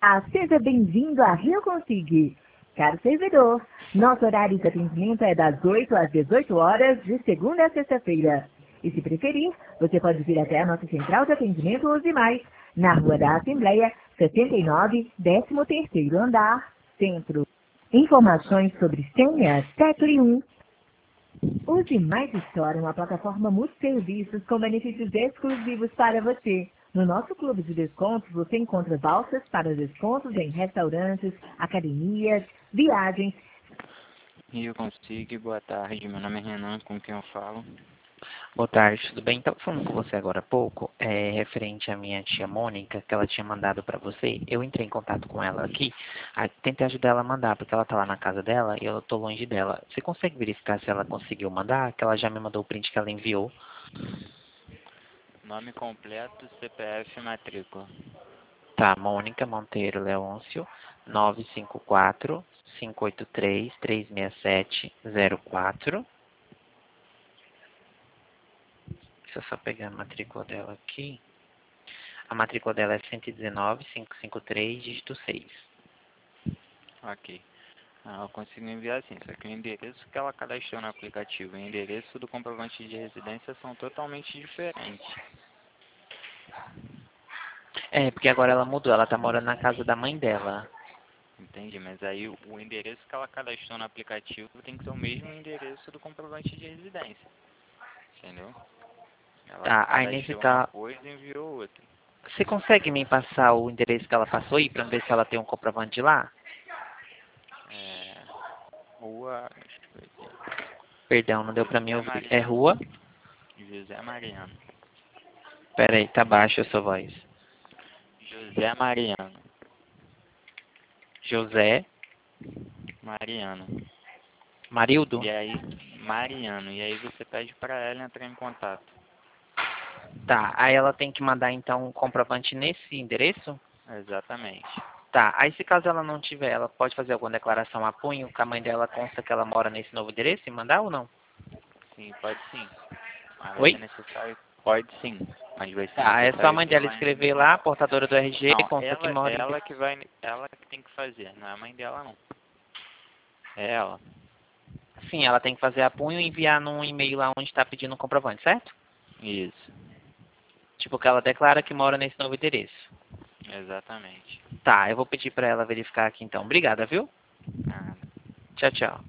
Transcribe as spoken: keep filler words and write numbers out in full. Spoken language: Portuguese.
Ah, seja bem-vindo à Rio Consig. Caro servidor, nosso horário de atendimento é das oito às dezoito horas, de segunda a sexta-feira. E se preferir, você pode vir até a nossa central de atendimento Use Mais, na Rua da Assembleia, setenta e nove, décimo terceiro andar, Centro. Informações sobre senhas, tecle um. Use Mais Store, uma plataforma multi-serviços com benefícios exclusivos para você. No nosso clube de descontos, você encontra vouchers para descontos em restaurantes, academias, viagens. Rio Consig, boa tarde. Meu nome é Renan, com quem eu falo. Boa tarde, tudo bem? Estava falando com você agora há pouco, é, referente à minha tia Mônica, que ela tinha mandado para você. Eu entrei em contato com ela aqui, a, tentei ajudar ela a mandar, porque ela está lá na casa dela e eu estou longe dela. Você consegue verificar se ela conseguiu mandar? Que ela já me mandou o print que ela enviou. Nome completo, C P F, matrícula. Tá, Mônica Monteiro Leôncio, nove cinco quatro, cinco oito três, três seis sete, zero quatro. Deixa eu só pegar a matrícula dela aqui. A matrícula dela é cento e dezenove, quinhentos e cinquenta e três, dígito seis. Ok. Ah, eu consigo enviar sim, só que o endereço que ela cadastrou no aplicativo e o endereço do comprovante de residência são totalmente diferentes. É, porque agora ela mudou, ela tá morando na casa da mãe dela. Entendi, mas aí o o endereço que ela cadastrou no aplicativo tem que ser o mesmo endereço do comprovante de residência. Entendeu? Ela Tá, aí nesse cadastrou uma caso... coisa e enviou outra. Você consegue me passar o endereço que ela passou aí pra ver se ela tem um comprovante de lá? É, rua, deixa eu ver aqui. Perdão, não deu pra mim José ouvir. É Mariano. rua? José Mariano. Pera aí, tá baixo a sua voz. José Mariano. José Mariano. Marildo? E aí, Mariano. E aí você pede para ela entrar em contato. Tá, aí ela tem que mandar então um comprovante nesse endereço? Exatamente. Tá, aí se caso ela não tiver, ela pode fazer alguma declaração a punho, que a mãe dela consta que ela mora nesse novo endereço e mandar ou não? Sim, pode sim. Mas vai ser Oi? necessário. Pode sim. Mas vai ser Tá, é só a necessário mãe que dela ela. escrever lá, portadora do R G, Não, consta que ela, mora em... ela que vai. Ela que tem que fazer. Não é a mãe dela não. É ela. Sim, ela tem que fazer a punho e enviar num e-mail lá onde está pedindo o comprovante, certo? Isso. Tipo, que ela declara que mora nesse novo endereço. Exatamente. Tá, eu vou pedir pra ela verificar aqui então. Obrigada, viu? Ah, Tchau, tchau.